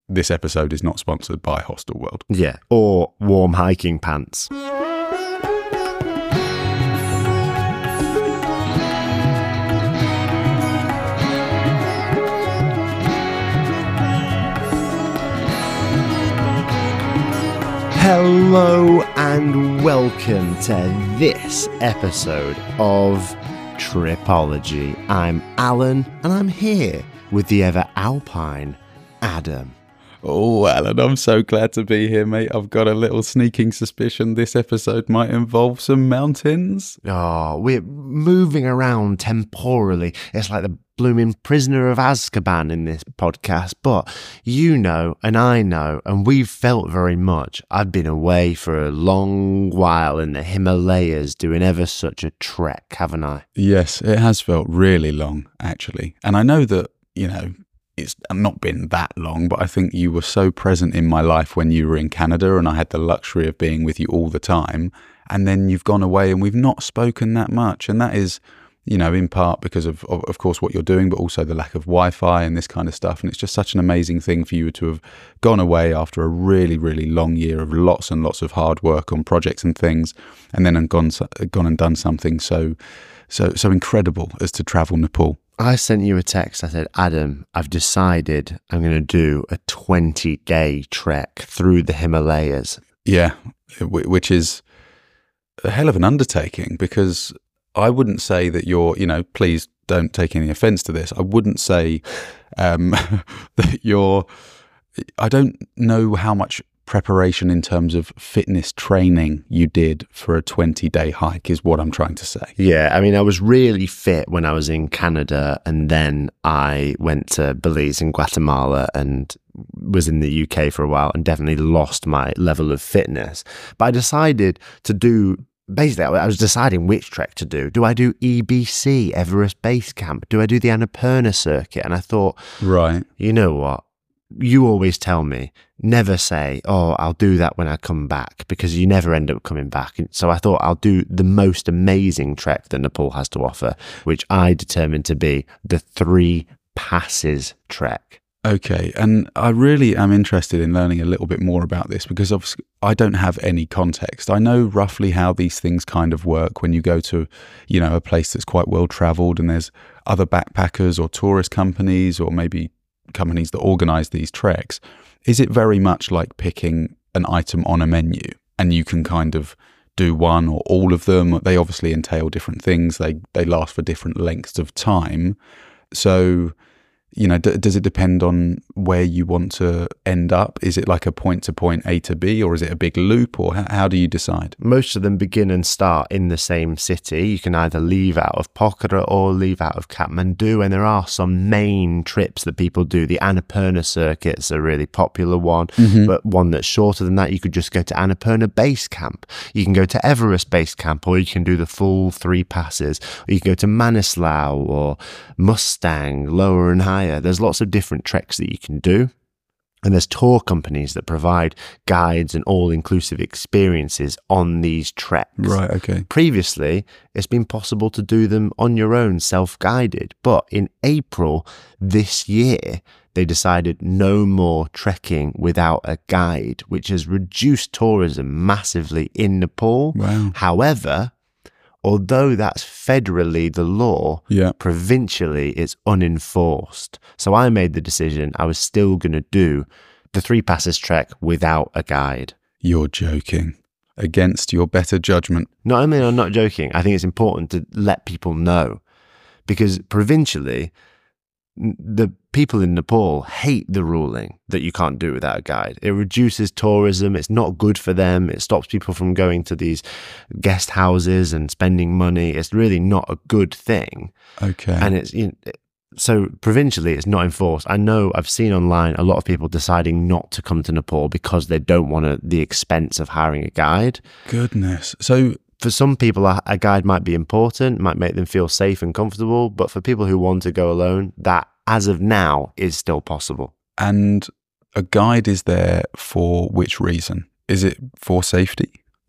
this episode is not sponsored by Hostelworld. Yeah, or warm hiking pants. Hello and welcome to this episode of Tripology. I'm Alan and I'm here with the ever alpine Adam. Oh, Alan, I'm so glad to be here, mate. I've got a little sneaking suspicion this episode might involve some mountains. Oh, we're moving around temporally. It's like the blooming Prisoner of Azkaban in this podcast. But you know, and I know, and we've felt very much. I've been away for a long while in the Himalayas doing ever such a trek, haven't I? Yes, it has felt really long, actually. And I know that, you know, it's not been that long, but I think you were so present in my life when you were in Canada and I had the luxury of being with you all the time. And then you've gone away and we've not spoken that much. And that is, you know, in part because of course, what you're doing, but also the lack of Wi-Fi and this kind of stuff. And it's just such an amazing thing for you to have gone away after a really, really long year of lots and lots of hard work on projects and things, and then gone and done something so incredible as to travel Nepal. I sent you a text. I said, Adam, I've decided I'm going to do a 20-day trek through the Himalayas. Yeah, which is a hell of an undertaking, because I wouldn't say that you're, you know, please don't take any offense to this. I wouldn't say that you're, I don't know how much preparation in terms of fitness training you did for a 20-day hike is what I'm trying to say. Yeah, I mean, I was really fit when I was in Canada, and then I went to Belize and Guatemala and was in the UK for a while and definitely lost my level of fitness. But I decided to do, basically, I was deciding which trek to do. Do I do EBC, Everest Base Camp? Do I do the Annapurna circuit? And I thought, right, you know what? You always tell me, never say, oh, I'll do that when I come back, because you never end up coming back. So I thought I'll do the most amazing trek that Nepal has to offer, which I determined to be the 3 Passes trek. Okay, and I really am interested in learning a little bit more about this, because obviously I don't have any context. I know roughly how these things kind of work when you go to, you know, a place that's quite well travelled and there's other backpackers or tourist companies or maybe companies that organise these treks. Is it very much like picking an item on a menu and you can kind of do one or all of them? They obviously entail different things. They last for different lengths of time. So, you know, does it depend on where you want to end up? Is it like a point to point, A to B, or is it a big loop, or how do you decide? Most of them begin and start in the same city. You can either leave out of Pokhara or leave out of Kathmandu, and there are some main trips that people do. The Annapurna circuit's a really popular one, but one that's shorter than that, you could just go to Annapurna Base Camp. You can go to Everest Base Camp, or you can do the full 3 passes, or you can go to Manaslu or Mustang, lower and higher. There's lots of different treks that you can do. And there's tour companies that provide guides and all-inclusive experiences on these treks. Right, okay. Previously, it's been possible to do them on your own, self-guided. But in April this year, they decided no more trekking without a guide, which has reduced tourism massively in Nepal. Wow. However, although that's federally the law, provincially it's unenforced. So I made the decision I was still going to do the 3 Passes trek without a guide. You're joking. Against your better judgment. Not only am I not joking, I think it's important to let people know, because provincially, the people in Nepal hate the ruling that you can't do it without a guide. It reduces tourism. It's not good for them. It stops people from going to these guest houses and spending money. It's really not a good thing. Okay. And it's, you know, so provincially, it's not enforced. I know I've seen online a lot of people deciding not to come to Nepal because they don't want the expense of hiring a guide. Goodness. So for some people, a guide might be important, might make them feel safe and comfortable. But for people who want to go alone, that, as of now, is still possible. And a guide is there for which reason? Is it for safety?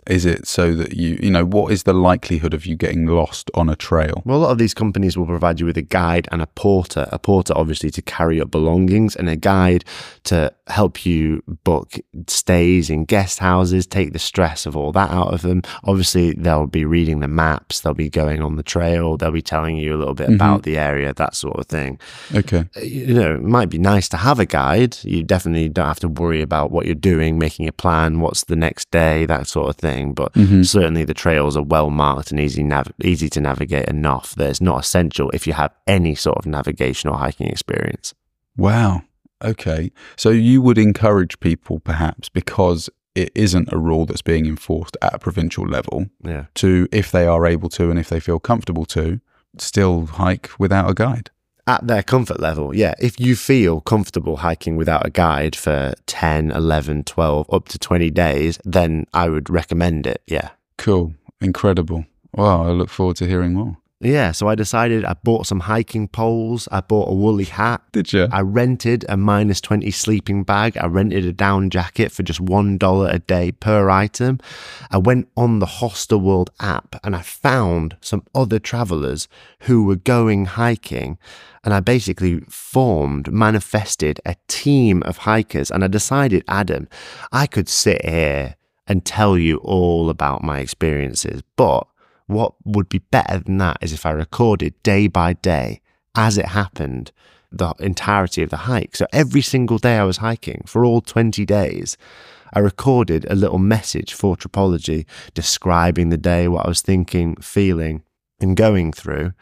Is it so that what is the likelihood of you getting lost on a trail? Well, a lot of these companies will provide you with a guide and a porter obviously to carry your belongings, and a guide to help you book stays in guest houses, take the stress of all that out of them. Obviously, they'll be reading the maps, they'll be going on the trail, they'll be telling you a little bit about the area, that sort of thing. Okay. It might be nice to have a guide. You definitely don't have to worry about what you're doing, making a plan, what's the next day, that sort of thing. But certainly the trails are well marked and easy to navigate enough that it's not essential if you have any sort of navigation or hiking experience. Wow. Okay. So you would encourage people, perhaps because it isn't a rule that's being enforced at a provincial level, to, if they are able to and if they feel comfortable to, still hike without a guide. At their comfort level, yeah. If you feel comfortable hiking without a guide for 10, 11, 12, up to 20 days, then I would recommend it, yeah. Cool. Incredible. Wow, I look forward to hearing more. Yeah, so I decided I bought some hiking poles, I bought a woolly hat. Did you? I rented a -20 sleeping bag, I rented a down jacket for just $1 a day per item. I went on the Hostelworld app and I found some other travellers who were going hiking, and I basically manifested a team of hikers, and I decided, Adam, I could sit here and tell you all about my experiences, but what would be better than that is if I recorded day by day as it happened, the entirety of the hike. So every single day I was hiking for all 20 days, I recorded a little message for Tripology describing the day, what I was thinking, feeling, and going through.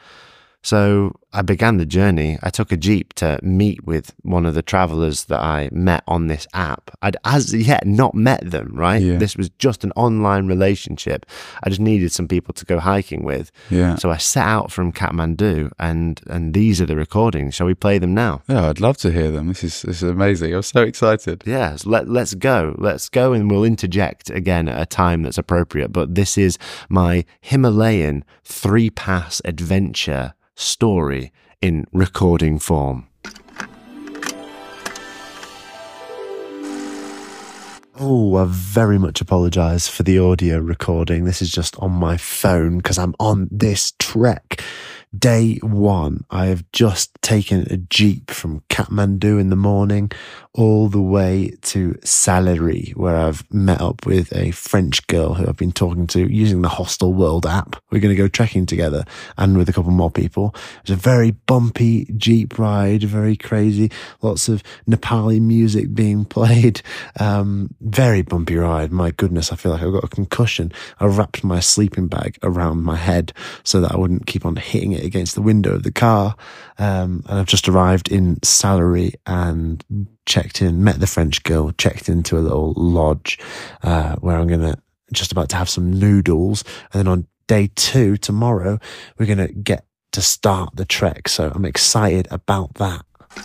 So I began the journey. I took a Jeep to meet with one of the travelers that I met on this app. I'd as yet not met them, right? Yeah. This was just an online relationship. I just needed some people to go hiking with. Yeah. So I set out from Kathmandu, and these are the recordings. Shall we play them now? Yeah, I'd love to hear them. This is amazing. I'm so excited. Yeah, so let's go. Let's go, and we'll interject again at a time that's appropriate. But this is my Himalayan 3-pass adventure story in recording form. Oh, I very much apologise for the audio recording. This is just on my phone because I'm on this trek. Day 1, I have just taken a Jeep from Kathmandu in the morning all the way to Salary, where I've met up with a French girl who I've been talking to using the Hostelworld app. We're going to go trekking together and with a couple more people. It was a very bumpy Jeep ride, very crazy, lots of Nepali music being played. Very bumpy ride. My goodness, I feel like I've got a concussion. I wrapped my sleeping bag around my head so that I wouldn't keep on hitting it against the window of the car. And I've just arrived in Salary and checked in, met the French girl, checked into a little lodge where I'm just about to have some noodles. And then on day 2, tomorrow, we're going to get to start the trek. So I'm excited about that.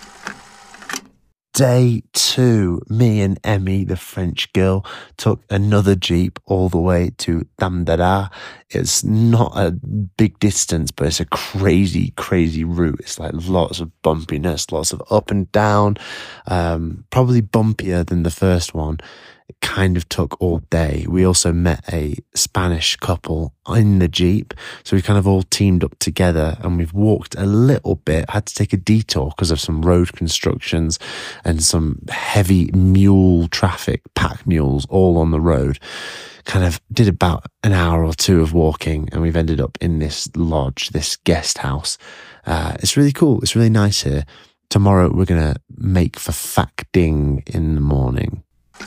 Day 2, me and Emmy, the French girl, took another Jeep all the way to Damdara. It's not a big distance, but it's a crazy, crazy route. It's like lots of bumpiness, lots of up and down, probably bumpier than the first one. It kind of took all day. We also met a Spanish couple in the Jeep. So we kind of all teamed up together and we've walked a little bit, had to take a detour because of some road constructions and some heavy mule traffic, pack mules all on the road. Kind of did about an hour or 2 of walking and we've ended up in this lodge, this guest house. It's really cool. It's really nice here. Tomorrow we're going to make for Phak Ding in the morning.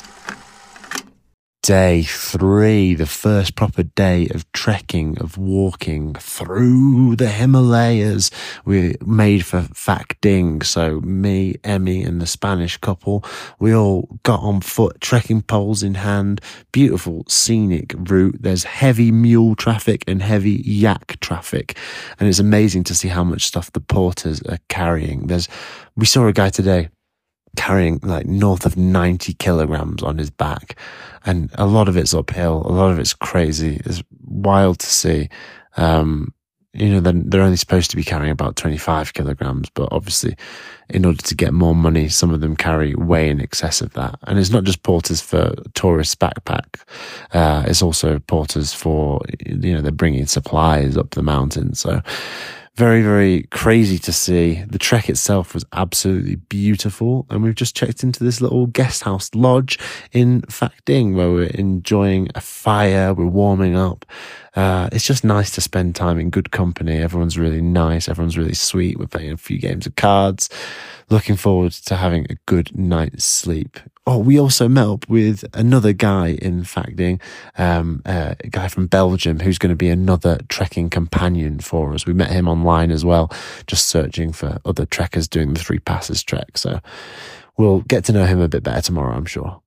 Day 3, the first proper day of trekking, of walking through the Himalayas. We made for Phak Ding. So me, Emmy and the Spanish couple, we all got on foot, trekking poles in hand, beautiful scenic route. There's heavy mule traffic and heavy yak traffic. And it's amazing to see how much stuff the porters are carrying. We saw a guy today carrying like north of 90 kilograms on his back, and a lot of it's uphill, a lot of it's crazy. It's wild to see. they're only supposed to be carrying about 25 kilograms, but obviously in order to get more money, some of them carry way in excess of that. And it's not just porters for tourist backpack. It's also porters for, they're bringing supplies up the mountain. So very, very crazy to see. The trek itself was absolutely beautiful. And we've just checked into this little guest house lodge in Phak Ding where we're enjoying a fire. We're warming up. It's just nice to spend time in good company. Everyone's really nice. Everyone's really sweet. We're playing a few games of cards. Looking forward to having a good night's sleep. Oh, we also met up with another guy in Phak Ding, a guy from Belgium who's going to be another trekking companion for us. We met him online as well, just searching for other trekkers doing the Three Passes trek. So we'll get to know him a bit better tomorrow, I'm sure.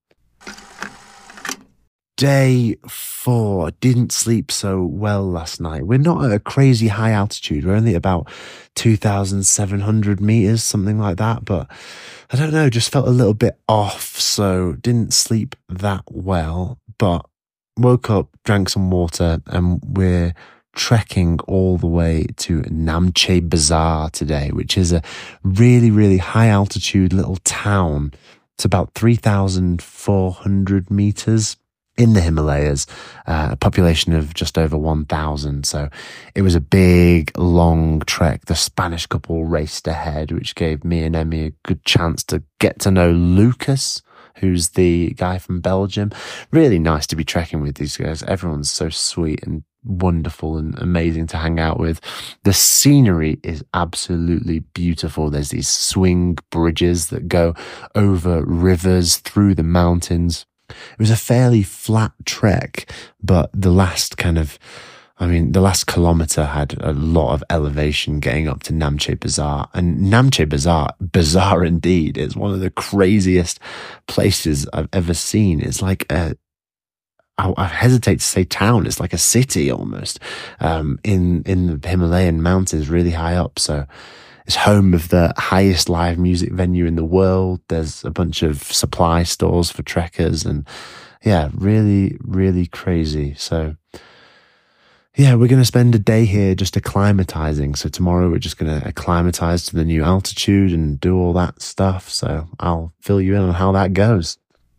Day 4. Didn't sleep so well last night. We're not at a crazy high altitude. We're only about 2,700 meters, something like that. But I don't know, just felt a little bit off. So didn't sleep that well. But woke up, drank some water, and we're trekking all the way to Namche Bazaar today, which is a really, really high altitude little town. It's about 3,400 meters. In the Himalayas, a population of just over 1,000. So it was a big, long trek. The Spanish couple raced ahead, which gave me and Emmy a good chance to get to know Lucas, who's the guy from Belgium. Really nice to be trekking with these guys. Everyone's so sweet and wonderful and amazing to hang out with. The scenery is absolutely beautiful. There's these swing bridges that go over rivers through the mountains. It was a fairly flat trek, but the last kilometre had a lot of elevation getting up to Namche Bazaar. And Namche Bazaar, bizarre indeed, is one of the craziest places I've ever seen. It's like I hesitate to say town. It's like a city almost, in the Himalayan mountains, really high up. So it's home of the highest live music venue in the world. There's a bunch of supply stores for trekkers and really, really crazy. So we're going to spend a day here just acclimatizing. So tomorrow we're just going to acclimatize to the new altitude and do all that stuff. So I'll fill you in on how that goes.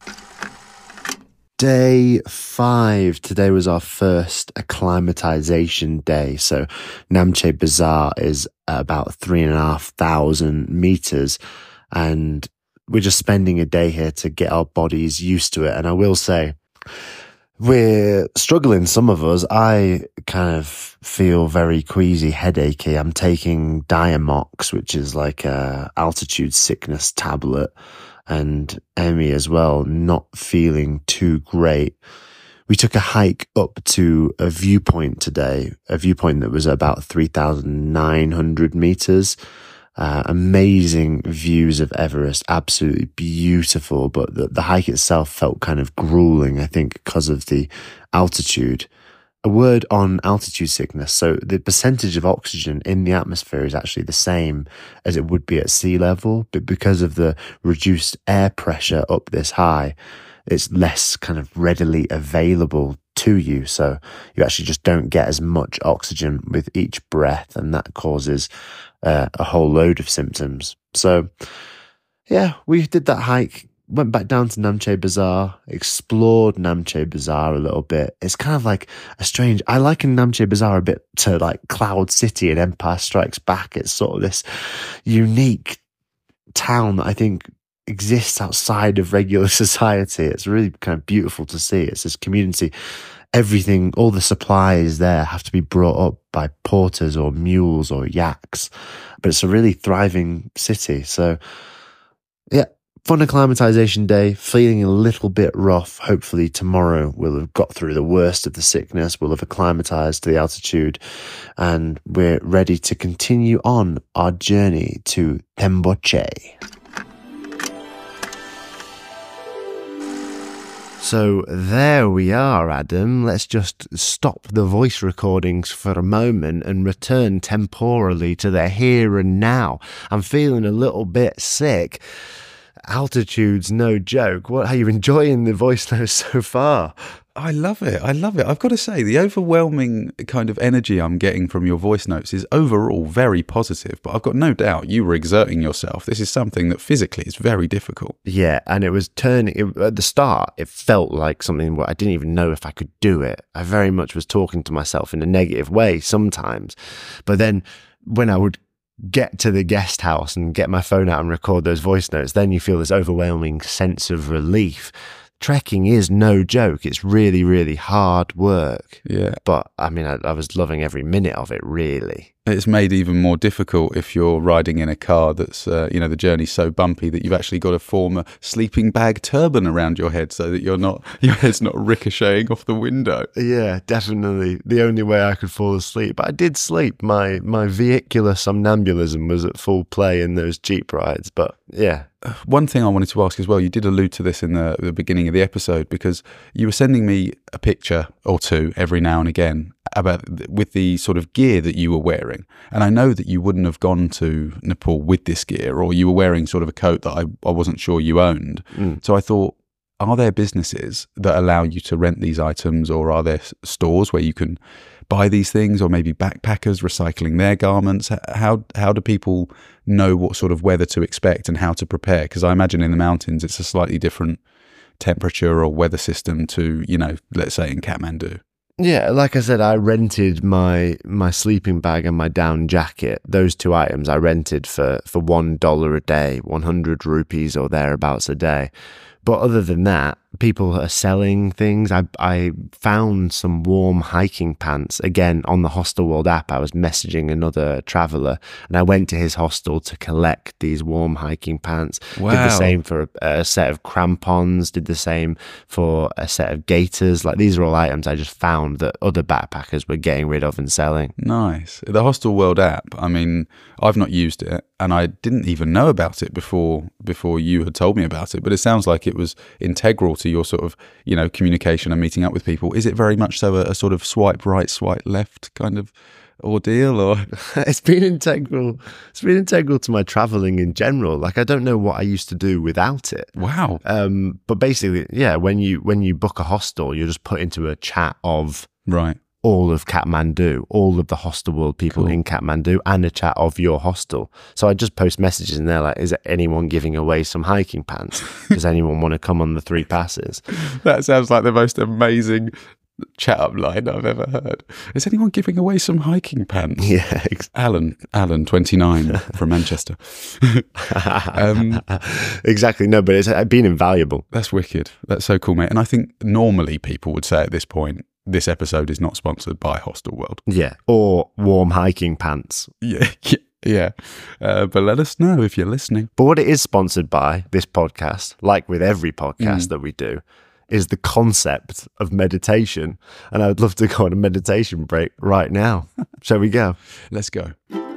Day 5. Today was our first acclimatization day. So Namche Bazaar is about 3,500 meters, and we're just spending a day here to get our bodies used to it. And I will say, we're struggling, some of us. I kind of feel very queasy, headachy. I'm taking Diamox, which is like a altitude sickness tablet. And Emmy as well, not feeling too great. We took a hike up to a viewpoint today, a viewpoint that was about 3,900 meters. Amazing views of Everest, absolutely beautiful, but the hike itself felt kind of grueling, I think, because of the altitude. A word on altitude sickness. So the percentage of oxygen in the atmosphere is actually the same as it would be at sea level, but because of the reduced air pressure up this high, it's less kind of readily available to you. So you actually just don't get as much oxygen with each breath, and that causes a whole load of symptoms. So we did that hike. Went back down to Namche Bazaar, explored Namche Bazaar a little bit. It's kind of like I liken Namche Bazaar a bit to like Cloud City in Empire Strikes Back. It's sort of this unique town that I think exists outside of regular society. It's really kind of beautiful to see. It's this community. Everything, all the supplies there have to be brought up by porters or mules or yaks. But it's a really thriving city. So, fun acclimatization day, feeling a little bit rough. Hopefully tomorrow we'll have got through the worst of the sickness. We'll have acclimatized to the altitude and we're ready to continue on our journey to Temboche. So there we are, Adam. Let's just stop the voice recordings for a moment and return temporally to the here and now. I'm feeling a little bit sick. Altitude's no joke. What are you enjoying the voice notes so far? I love it. I love it. I've got to say, the overwhelming kind of energy I'm getting from your voice notes is overall very positive, but I've got no doubt you were exerting yourself. This is something that physically is very difficult. Yeah, and it was at the start, it felt like something where I didn't even know if I could do it. I very much was talking to myself in a negative way sometimes. But then when I would get to the guest house and get my phone out and record those voice notes, then you feel this overwhelming sense of relief. Trekking is no joke. It's really, really hard work. Yeah. But I mean, I was loving every minute of it, really. It's made even more difficult if you're riding in a car that's, the journey's so bumpy that you've actually got to form a sleeping bag turban around your head so that your head's not ricocheting off the window. Yeah, definitely. The only way I could fall asleep. But I did sleep. My vehicular somnambulism was at full play in those Jeep rides. But yeah. One thing I wanted to ask as well, you did allude to this in the beginning of the episode, because you were sending me a picture or two every now and again with the sort of gear that you were wearing. And I know that you wouldn't have gone to Nepal with this gear, or you were wearing sort of a coat that I wasn't sure you owned. So I thought, are there businesses that allow you to rent these items, or are there stores where you can buy these things, or maybe backpackers recycling their garments? How do people know what sort of weather to expect and how to prepare? Because I imagine in the mountains it's a slightly different temperature or weather system to, let's say in Kathmandu. Yeah, like I said, I rented my sleeping bag and my down jacket. Those two items I rented for $1 a day, 100 rupees or thereabouts a day. But other than that, people are selling things. I found some warm hiking pants. Again, on the Hostelworld app, I was messaging another traveller, and I went to his hostel to collect these warm hiking pants. Wow. Did the same for a set of crampons, did the same for a set of gaiters. Like, these are all items I just found that other backpackers were getting rid of and selling. Nice. The Hostelworld app, I mean, I've not used it, and I didn't even know about it before you had told me about it, but it sounds like it was integral to your sort of, communication and meeting up with people. Is it very much so a sort of swipe right, swipe left kind of ordeal, or? It's been integral to my traveling in general. Like, I don't know what I used to do without it. Wow. But basically, yeah, when you book a hostel, you're just put into a chat of right. all of Kathmandu, all of the Hostelworld people in Kathmandu, and a chat of your hostel. So I just post messages in there like, is anyone giving away some hiking pants? Does anyone want to come on the 3 passes? That sounds like the most amazing chat-up line I've ever heard. Is anyone giving away some hiking pants? Yeah. Alan, 29, from Manchester. Exactly. No, but it's been invaluable. That's wicked. That's so cool, mate. And I think normally people would say at this point, this episode is not sponsored by Hostelworld. Yeah. Or warm hiking pants. Yeah. But let us know if you're listening. But what it is sponsored by, this podcast, like with every podcast that we do, is the concept of meditation. And I would love to go on a meditation break right now. Shall we go? Let's go.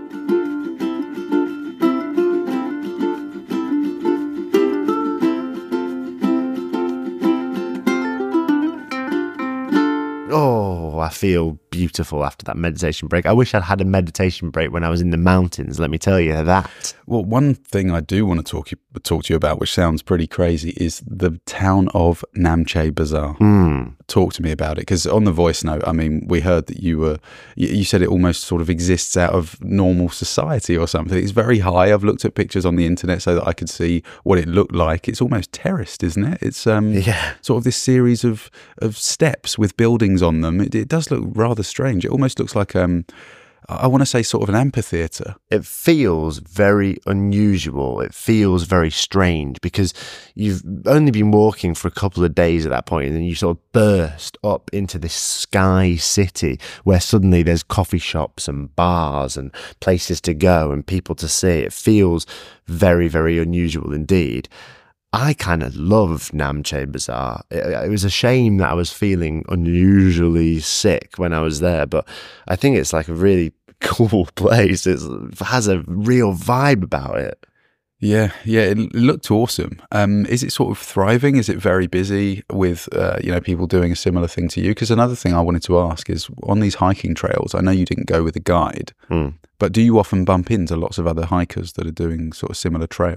Oh, I feel beautiful after that meditation break. I wish I'd had a meditation break when I was in the mountains, let me tell you that. Well, one thing I do want to talk to you about, which sounds pretty crazy, is the town of Namche Bazaar. Talk to me about it, because on the voice note, I mean, we heard that you said it almost sort of exists out of normal society or something. It's very high. I've looked at pictures on the internet so that I could see what it looked like. It's almost terraced, isn't it? It's sort of this series of steps with buildings on them. It does look rather strange. It almost looks like I want to say sort of an amphitheatre. It feels very unusual. It feels very strange because you've only been walking for a couple of days at that point, and then you sort of burst up into this sky city where suddenly there's coffee shops and bars and places to go and people to see. It feels very, very unusual indeed. I kind of love Namche Bazaar. It was a shame that I was feeling unusually sick when I was there, but I think it's like a really cool place. It has a real vibe about it. Yeah, it looked awesome. Is it sort of thriving? Is it very busy with people doing a similar thing to you? Because another thing I wanted to ask is, on these hiking trails, I know you didn't go with a guide, but do you often bump into lots of other hikers that are doing sort of similar trails?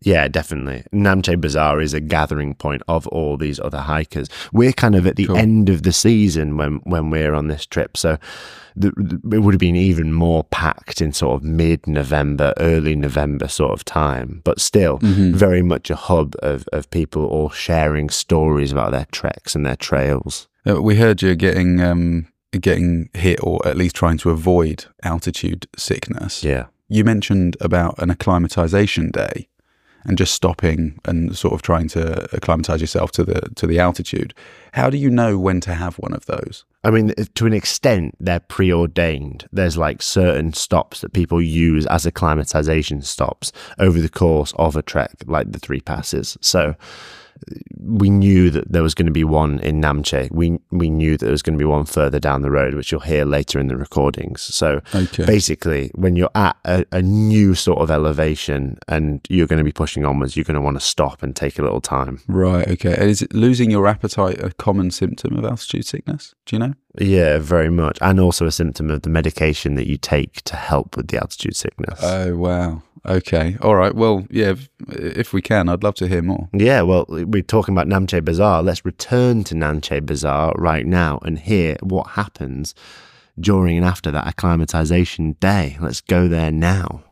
Yeah, definitely. Namche Bazaar is a gathering point of all these other hikers. We're kind of at the end of the season when we're on this trip, so it would have been even more packed in sort of mid-November, early November sort of time, but still very much a hub of people all sharing stories about their treks and their trails. We heard you're getting hit, or at least trying to avoid altitude sickness. Yeah. You mentioned about an acclimatization day and just stopping and sort of trying to acclimatize yourself to the altitude. How do you know when to have one of those? I mean, to an extent, they're preordained. There's like certain stops that people use as acclimatization stops over the course of a trek, like the 3 passes. So we knew that there was going to be one in Namche. We knew that there was going to be one further down the road, which you'll hear later in the recordings. So basically, when you're at a new sort of elevation and you're going to be pushing onwards, you're going to want to stop and take a little time. Right, okay. And is it losing your appetite a common symptom of altitude sickness? Do you know? Yeah, very much. And also a symptom of the medication that you take to help with the altitude sickness. Oh, wow. Okay. All right. Well, yeah, if we can, I'd love to hear more. Yeah, well, we're talking about Namche Bazaar. Let's return to Namche Bazaar right now and hear what happens during and after that acclimatization day. Let's go there now.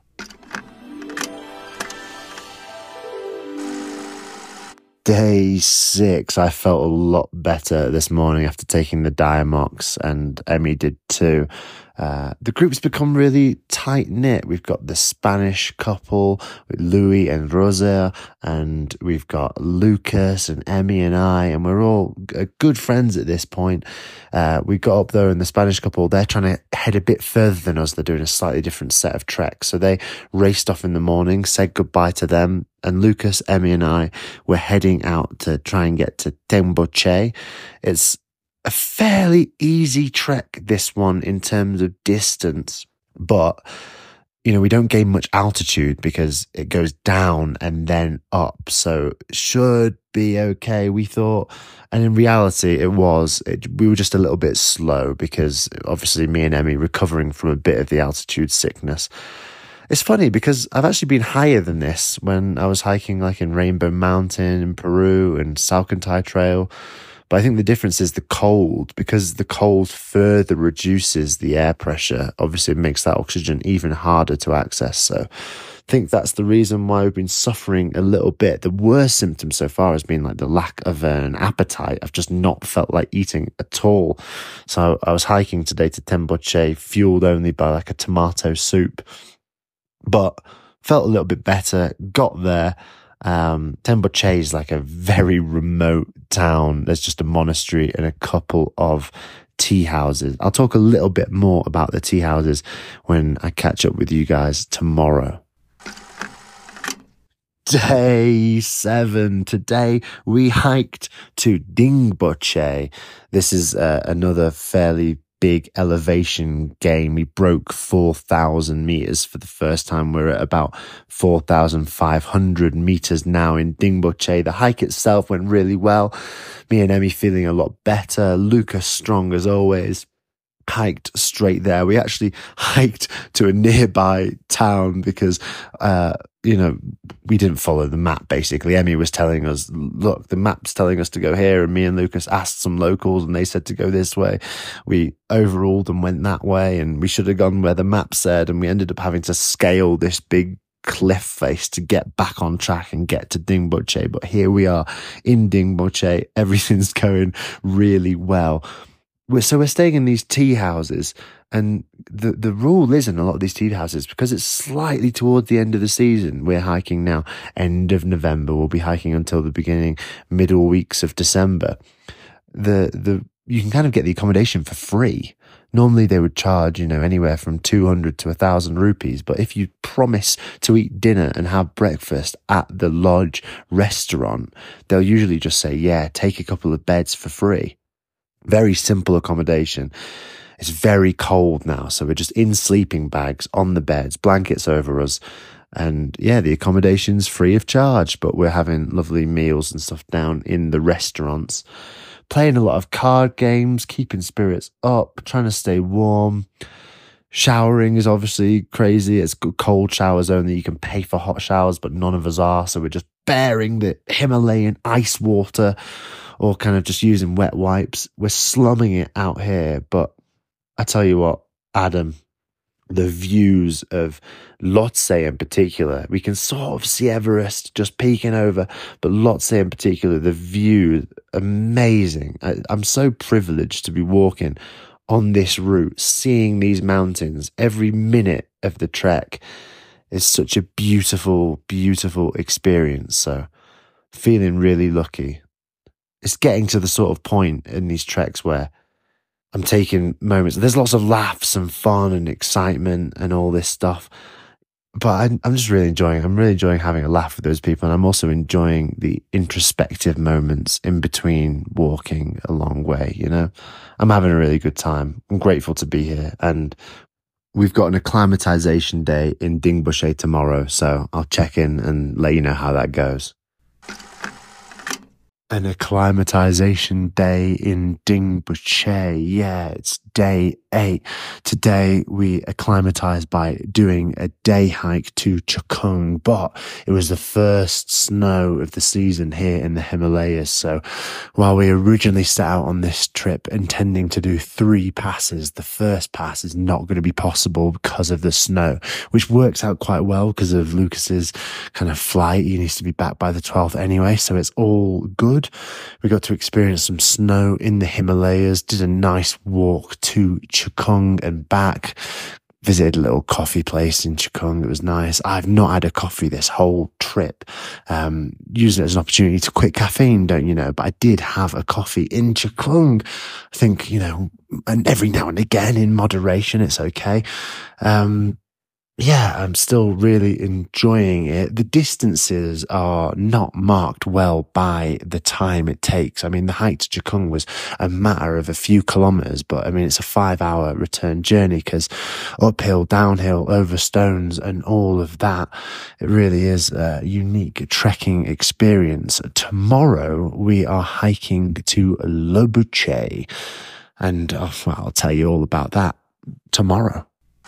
Day 6, I felt a lot better this morning after taking the Diamox, and Emmy did too. The group's become really tight-knit. We've got the Spanish couple with Louis and Rosa, and we've got Lucas and Emmy and I, and we're all good friends at this point. We got up there, and the Spanish couple, they're trying to head a bit further than us. They're doing a slightly different set of treks. So they raced off in the morning, said goodbye to them, and Lucas, Emmy and I were heading out to try and get to Temboche. It's a fairly easy trek, this one, in terms of distance, but we don't gain much altitude because it goes down and then up, so it should be okay, we thought. And in reality, we were just a little bit slow because obviously me and Emmy recovering from a bit of the altitude sickness. It's funny because I've actually been higher than this when I was hiking like in Rainbow Mountain in Peru and Salcantay Trail. But I think the difference is the cold, because the cold further reduces the air pressure. Obviously, it makes that oxygen even harder to access. So I think that's the reason why we've been suffering a little bit. The worst symptom so far has been like the lack of an appetite. I've just not felt like eating at all. So I was hiking today to Temboche, fueled only by like a tomato soup, but felt a little bit better, got there. Temboche is like a very remote town. There's just a monastery and a couple of tea houses. I'll talk a little bit more about the tea houses when I catch up with you guys tomorrow. Day 7. Today we hiked to Dingboche. This is another fairly big elevation gain. We broke 4,000 meters for the first time. We're at about 4,500 meters now in Dingboche. The hike itself went really well. Me and Emmy feeling a lot better. Lucas strong as always. Hiked straight there. We actually hiked to a nearby town because, we didn't follow the map, basically. Emmy was telling us, look, the map's telling us to go here, and me and Lucas asked some locals and they said to go this way. We overruled and went that way, and we should have gone where the map said, and we ended up having to scale this big cliff face to get back on track and get to Dingboche. But here we are in Dingboche. Everything's going really well. So we're staying in these tea houses, and the rule is in a lot of these tea houses, because it's slightly towards the end of the season. We're hiking now, end of November. We'll be hiking until the middle weeks of December. You can kind of get the accommodation for free. Normally they would charge, anywhere from 200 to 1,000 rupees. But if you promise to eat dinner and have breakfast at the lodge restaurant, they'll usually just say, yeah, take a couple of beds for free. Very simple accommodation. It's very cold now, so we're just in sleeping bags on the beds, blankets over us. And yeah, the accommodation's free of charge, but we're having lovely meals and stuff down in the restaurants. Playing a lot of card games, keeping spirits up, trying to stay warm. Showering is obviously crazy. It's cold showers only. You can pay for hot showers, but none of us are. So we're just bearing the Himalayan ice water or kind of just using wet wipes. We're slumming it out here. But I tell you what, Adam, the views of Lhotse in particular, we can sort of see Everest just peeking over, but Lhotse in particular, the view, amazing. I'm so privileged to be walking on this route, seeing these mountains every minute of the trek is such a beautiful, beautiful experience. So feeling really lucky. It's getting to the sort of point in these treks where I'm taking moments. There's lots of laughs and fun and excitement and all this stuff. But I'm just really enjoying. I'm really enjoying having a laugh with those people. And I'm also enjoying the introspective moments in between walking a long way, you know. I'm having a really good time. I'm grateful to be here. And we've got an acclimatization day in Dingboche tomorrow. So I'll check in and let you know how that goes. An acclimatization day in Dingboche. Yeah, it's day 8. Today we acclimatized by doing a day hike to Chukung, but it was the first snow of the season here in the Himalayas. So while we originally set out on this trip intending to do 3 passes, the first pass is not going to be possible because of the snow, which works out quite well because of Lucas's kind of flight. He needs to be back by the 12th anyway, so it's all good. We got to experience some snow in the Himalayas, did a nice walk to Chukung and back, visited a little coffee place in Chukung. It was nice. I've not had a coffee this whole trip. Using it as an opportunity to quit caffeine, don't you know? But I did have a coffee in Chukung. I think, you know, and every now and again in moderation, it's okay. Yeah, I'm still really enjoying it. The distances are not marked well by the time it takes. I mean, the hike to Chukung was a matter of a few kilometers, but I mean, it's a 5-hour return journey because uphill, downhill, over stones and all of that. It really is a unique trekking experience. Tomorrow we are hiking to Lobuche, and well, I'll tell you all about that tomorrow.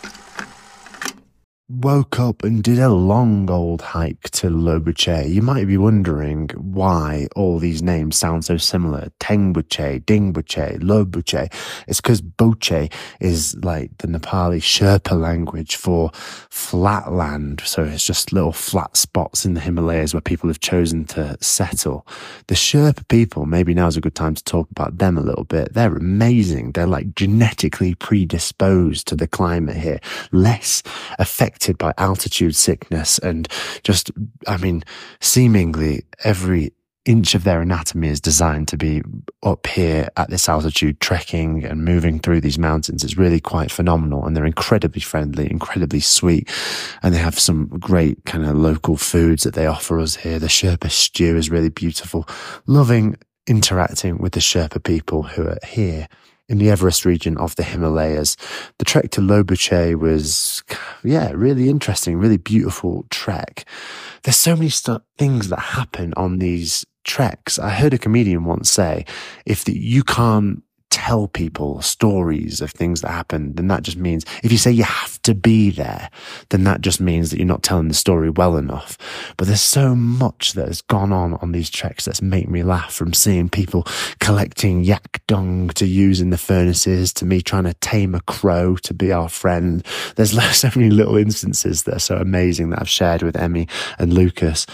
Woke up and did a long old hike to Lobuche. You might be wondering why all these names sound so similar. Tengbuche, Dingbuche, Lobuche. It's because Boche is like the Nepali Sherpa language for flat land. So it's just little flat spots in the Himalayas where people have chosen to settle. The Sherpa people, maybe now's a good time to talk about them a little bit. They're amazing. They're like genetically predisposed to the climate here. Less affected by altitude sickness and just, I mean, seemingly every inch of their anatomy is designed to be up here at this altitude, trekking and moving through these mountains. It's really quite phenomenal, and they're incredibly friendly, incredibly sweet, and they have some great kind of local foods that they offer us here. The Sherpa stew is really beautiful. Loving interacting with the Sherpa people who are here in the Everest region of the Himalayas. The trek to Lobuche was, really interesting, really beautiful trek. There's so many things that happen on these treks. I heard a comedian once say, if you can't tell people stories of things that happen, then that just means, if you say you have to be there, then that just means that you're not telling the story well enough. But there's so much that has gone on these treks that's made me laugh, from seeing people collecting yak dung to use in the furnaces, to me trying to tame a crow to be our friend. There's so many little instances that are so amazing that I've shared with Emmy and Lucas.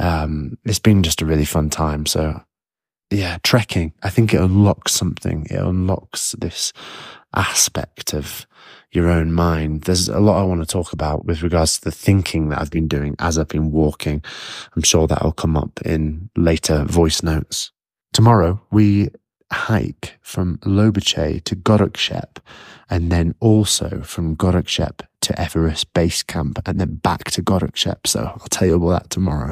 It's been just a really fun time. So yeah, trekking, I think it unlocks something. It unlocks this aspect of your own mind. There's a lot I want to talk about with regards to the thinking that I've been doing as I've been walking. I'm sure that'll come up in later voice notes. Tomorrow, we hike from Lobuche to Gorakshep, and then also from Gorakshep to Everest Base Camp, and then back to Gorakshep. So I'll tell you about that tomorrow.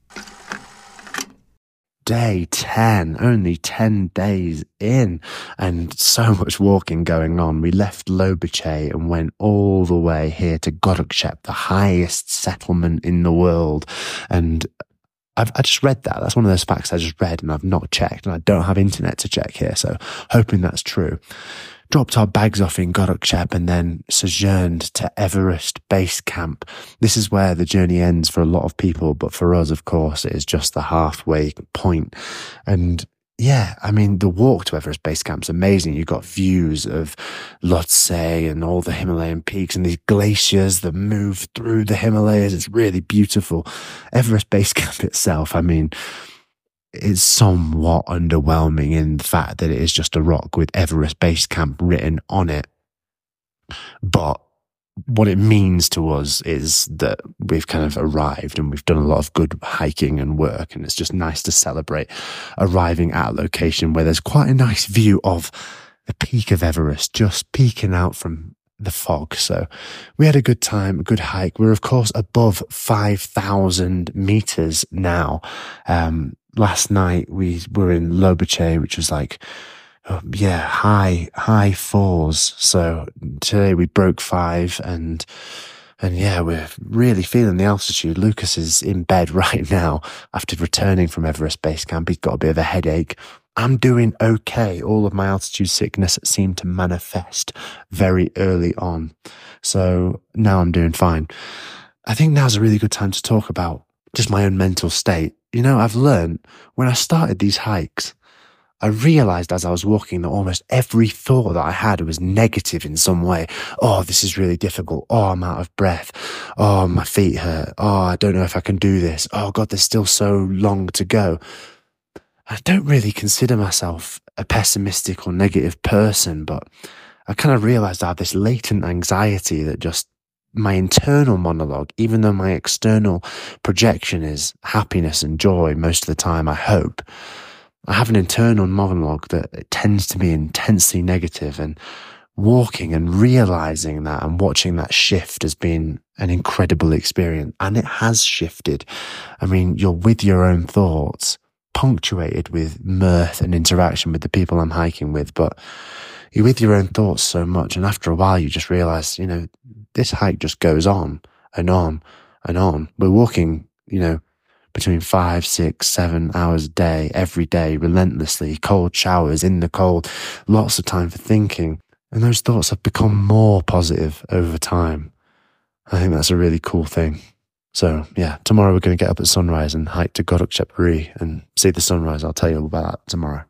Day 10, only 10 days in, and so much walking going on. We left Lobuche and went all the way here to Gorakshep, the highest settlement in the world. And I just read that. That's one of those facts I just read and I've not checked, and I don't have internet to check here, so hoping that's true. dropped our bags off in Gorakchep and then sojourned to Everest Base Camp. This is where the journey ends for a lot of people, but for us, of course, it is just the halfway point. And yeah, I mean, the walk to Everest Base Camp is amazing. You've got views of Lhotse and all the Himalayan peaks and these glaciers that move through the Himalayas. It's really beautiful. Everest Base Camp itself, I mean, is somewhat underwhelming in the fact that it is just a rock with Everest Base Camp written on it. But what it means to us is that we've kind of arrived and we've done a lot of good hiking and work, and it's just nice to celebrate arriving at a location where there's quite a nice view of the peak of Everest just peeking out from the fog. So we had a good time, a good hike. We're of course above 5,000 meters now. Last night we were in Lobuche, which was like, high fours. So today we broke 5 and yeah, we're really feeling the altitude. Lucas is in bed right now after returning from Everest Base Camp. He's got a bit of a headache. I'm doing okay. All of my altitude sickness seemed to manifest very early on. So now I'm doing fine. I think now's a really good time to talk about just my own mental state. You know, I've learned when I started these hikes, I realized as I was walking that almost every thought that I had was negative in some way. Oh, this is really difficult. Oh, I'm out of breath. Oh, my feet hurt. Oh, I don't know if I can do this. Oh God, there's still so long to go. I don't really consider myself a pessimistic or negative person, but I kind of realized I have this latent anxiety that just my internal monologue, even though my external projection is happiness and joy most of the time, I hope, I have an internal monologue that tends to be intensely negative, and walking and realizing that and watching that shift has been an incredible experience. And it has shifted. I mean, you're with your own thoughts, punctuated with mirth and interaction with the people I'm hiking with, but you're with your own thoughts so much. And after a while, you just realize, you know, this hike just goes on and on and on. We're walking, you know, between 5, 6, 7 hours a day, every day, relentlessly, cold showers in the cold, lots of time for thinking. And those thoughts have become more positive over time. I think that's a really cool thing. So yeah, tomorrow we're going to get up at sunrise and hike to Gorakchep and see the sunrise. I'll tell you all about that tomorrow.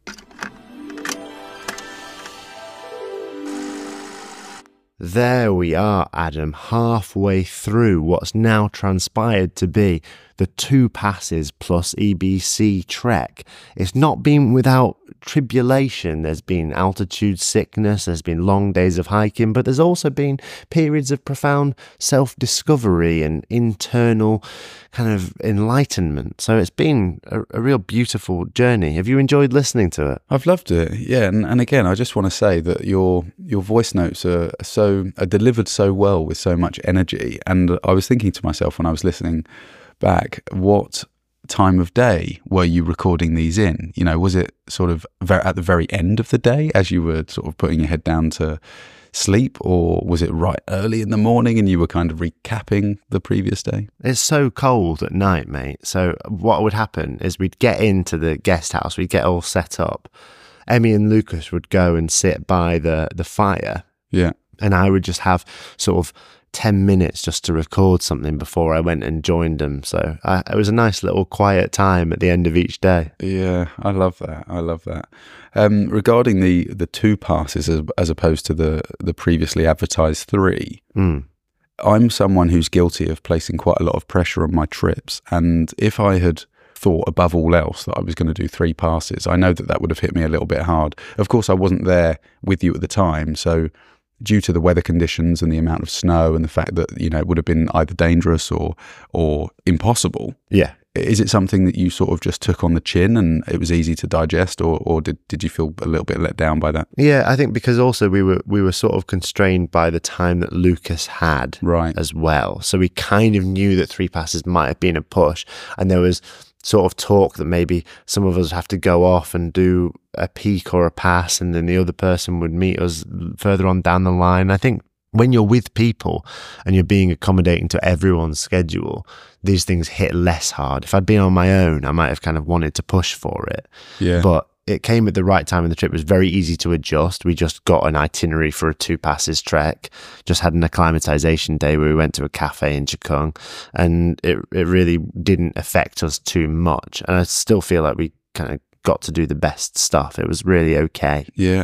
There we are, Adam, halfway through what's now transpired to be the 2 passes plus EBC trek. It's not been without tribulation. There's been altitude sickness, there's been long days of hiking, but there's also been periods of profound self-discovery and internal kind of enlightenment. So it's been a real beautiful journey. Have you enjoyed listening to it? I've loved it, yeah. And again, I just want to say that your voice notes are delivered so well with so much energy. And I was thinking to myself when I was listening back, what time of day were you recording these in? You know, was it sort of at the very end of the day as you were sort of putting your head down to sleep, or was it right early in the morning and you were kind of recapping the previous day? It's so cold at night, mate. So what would happen is we'd get into the guest house, we'd get all set up. Emmy and Lucas would go and sit by the fire. Yeah. And I would just have sort of 10 minutes just to record something before I went and joined them. So it was a nice little quiet time at the end of each day. Yeah, I love that. Regarding the 2 passes as opposed to the previously advertised 3, I'm someone who's guilty of placing quite a lot of pressure on my trips. And if I had thought above all else that I was going to do 3 passes, I know that would have hit me a little bit hard. Of course, I wasn't there with you at the time, so due to the weather conditions and the amount of snow and the fact that, you know, it would have been either dangerous or impossible. Yeah. Is it something that you sort of just took on the chin and it was easy to digest, or did you feel a little bit let down by that? Yeah, I think because also we were sort of constrained by the time that Lucas had as well. So we kind of knew that 3 passes might have been a push, and there was sort of talk that maybe some of us have to go off and do a peak or a pass, and then the other person would meet us further on down the line. I think when you're with people and you're being accommodating to everyone's schedule, these things hit less hard. If I'd been on my own, I might have kind of wanted to push for it. Yeah. But it came at the right time in the trip. It was very easy to adjust. We just got an itinerary for a 2 passes trek, just had an acclimatization day where we went to a cafe in Chikung, and it really didn't affect us too much. And I still feel like we kind of got to do the best stuff. It was really okay. Yeah,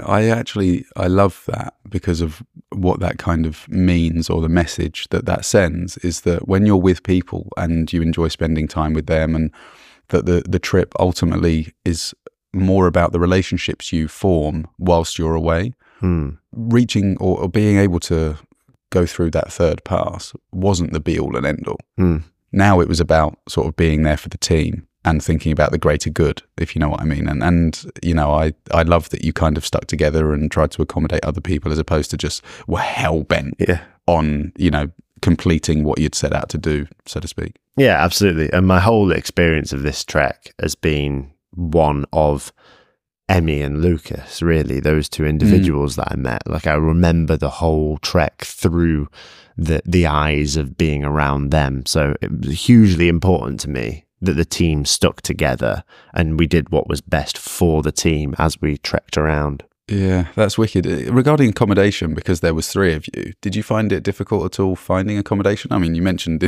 I love that because of what that kind of means, or the message that sends, is that when you're with people and you enjoy spending time with them, and that the trip ultimately is more about the relationships you form whilst you're away. Reaching or being able to go through that 3rd pass wasn't the be all and end all. Now it was about sort of being there for the team and thinking about the greater good, if you know what I mean. And you know, I love that you kind of stuck together and tried to accommodate other people, as opposed to just were hell-bent on, you know, completing what you'd set out to do, so to speak. Yeah, absolutely. And my whole experience of this trek has been one of Emmy and Lucas, really, those 2 individuals that I met. Like, I remember the whole trek through the eyes of being around them. So it was hugely important to me that the team stuck together and we did what was best for the team as we trekked around. Yeah, that's wicked. Regarding accommodation, because there was 3 of you, did you find it difficult at all finding accommodation? I mean, you mentioned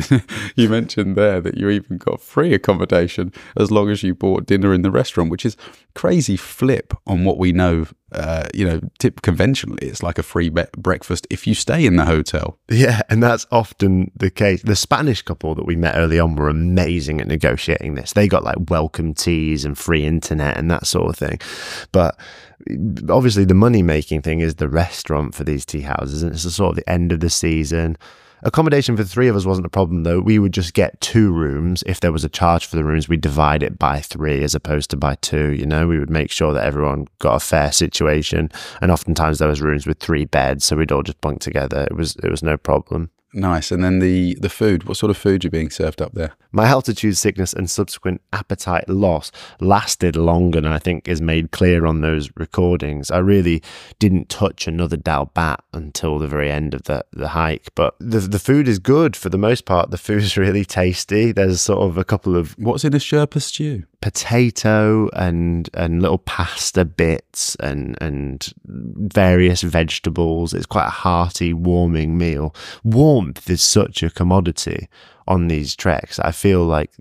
there that you even got free accommodation as long as you bought dinner in the restaurant, which is crazy flip on what we know. Tip conventionally, it's like a free breakfast if you stay in the hotel. Yeah, and that's often the case. The Spanish couple that we met early on were amazing at negotiating this. They got like welcome teas and free internet and that sort of thing. But obviously the money-making thing is the restaurant for these tea houses, and it's the sort of the end of the season. Accommodation for 3 of us wasn't a problem, though. We would just get 2 rooms. If there was a charge for the rooms, we'd divide it by 3 as opposed to by 2, you know? We would make sure that everyone got a fair situation, and oftentimes there was rooms with 3 beds, so we'd all just bunk together. It was no problem. Nice. And then the food, what sort of food are being served up there? My altitude sickness and subsequent appetite loss lasted longer than I think is made clear on those recordings. I really didn't touch another dal bat until the very end of the hike, but the food is good for the most part. The food is really tasty. There's sort of a couple of... What's in a Sherpa stew? Potato and little pasta bits and various vegetables. It's quite a hearty, warming meal. Warmth is such a commodity on these treks. I feel like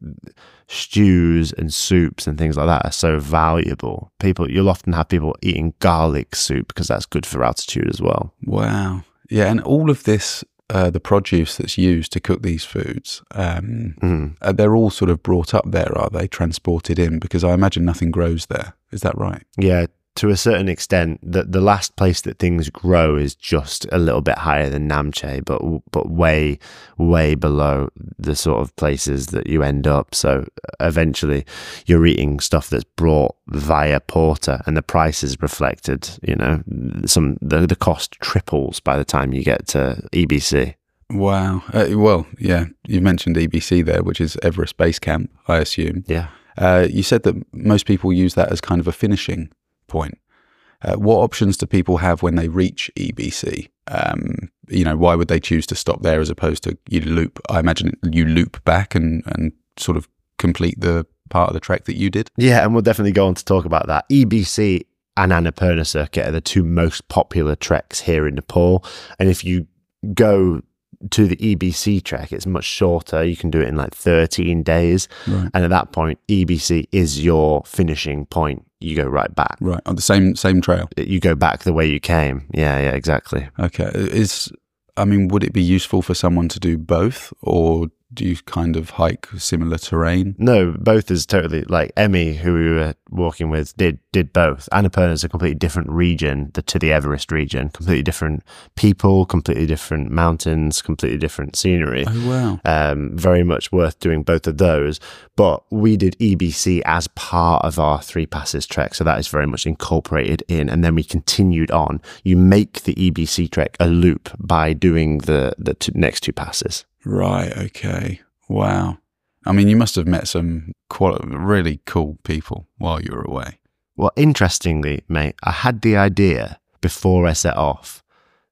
stews and soups and things like that are so valuable. You'll often have people eating garlic soup because that's good for altitude as well. Wow. Yeah, and all of this, the produce that's used to cook these foods, they're all sort of brought up there, are they? Transported in? Because I imagine nothing grows there. Is that right? Yeah, to a certain extent. The last place that things grow is just a little bit higher than Namche, but way, way below the sort of places that you end up. So eventually you're eating stuff that's brought via Porter, and the price is reflected, you know, the cost triples by the time you get to EBC. Wow. Well, yeah, you mentioned EBC there, which is Everest Base Camp, I assume. Yeah. You said that most people use that as kind of a finishing point. What options do people have when they reach EBC? Why would they choose to stop there as opposed to you loop? I imagine you loop back and sort of complete the part of the trek that you did. Yeah, and we'll definitely go on to talk about that. EBC and Annapurna Circuit are the 2 most popular treks here in Nepal. And if you go to the EBC trek, it's much shorter. You can do it in like 13 days. Right. And at that point, EBC is your finishing point. You go right back. Right. On the same trail. You go back the way you came. Yeah, exactly. Okay. Would it be useful for someone to do both, or do you kind of hike similar terrain? No, both is totally, like Emmy, who we were walking with, did both. Annapurna is a completely different region to the Everest region, completely different people, completely different mountains, completely different scenery. Oh, wow. Very much worth doing both of those. But we did EBC as part of our 3 passes trek, so that is very much incorporated in. And then we continued on. You make the EBC trek a loop by doing the next 2 passes. Right, okay. Wow. I mean, you must have met some really cool people while you were away. Well, interestingly, mate, I had the idea before I set off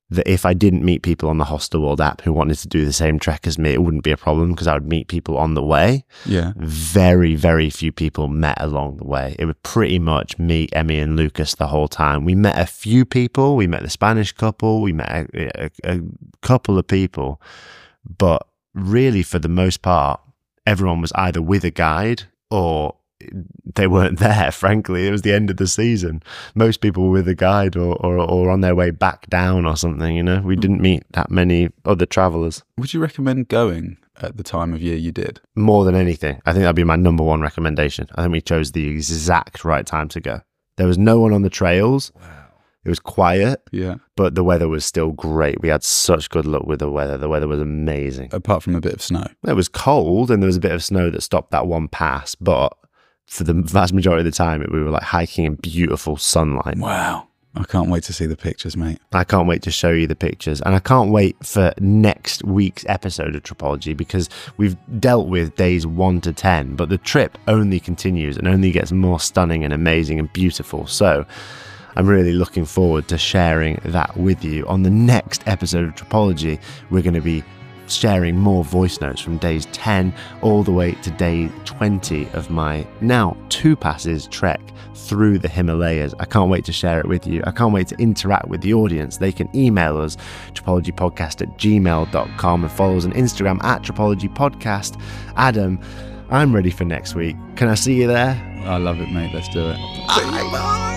that if I didn't meet people on the Hostelworld app who wanted to do the same trek as me, it wouldn't be a problem because I would meet people on the way. Yeah. Very, very few people met along the way. It was pretty much me, Emmy, and Lucas the whole time. We met a few people. We met the Spanish couple. We met a couple of people. But really, for the most part, everyone was either with a guide or they weren't there, frankly. It was the end of the season. Most people were with a guide or on their way back down or something, you know. We didn't meet that many other travellers. Would you recommend going at the time of year you did? More than anything. I think that'd be my number one recommendation. I think we chose the exact right time to go. There was no one on the trails. Wow. It was quiet, yeah, but the weather was still great. We had such good luck with the weather. The weather was amazing. Apart from a bit of snow. It was cold and there was a bit of snow that stopped that one pass, but for the vast majority of the time, we were like hiking in beautiful sunlight. Wow. I can't wait to see the pictures, mate. I can't wait to show you the pictures. And I can't wait for next week's episode of Tripology because we've dealt with days 1 to 10, but the trip only continues and only gets more stunning and amazing and beautiful. So I'm really looking forward to sharing that with you. On the next episode of Tripology, we're going to be sharing more voice notes from days 10 all the way to day 20 of my now 2 passes trek through the Himalayas. I can't wait to share it with you. I can't wait to interact with the audience. They can email us, tripologypodcast@gmail.com, and follow us on Instagram @tripologypodcast. Adam, I'm ready for next week. Can I see you there? I love it, mate. Let's do it. Bye.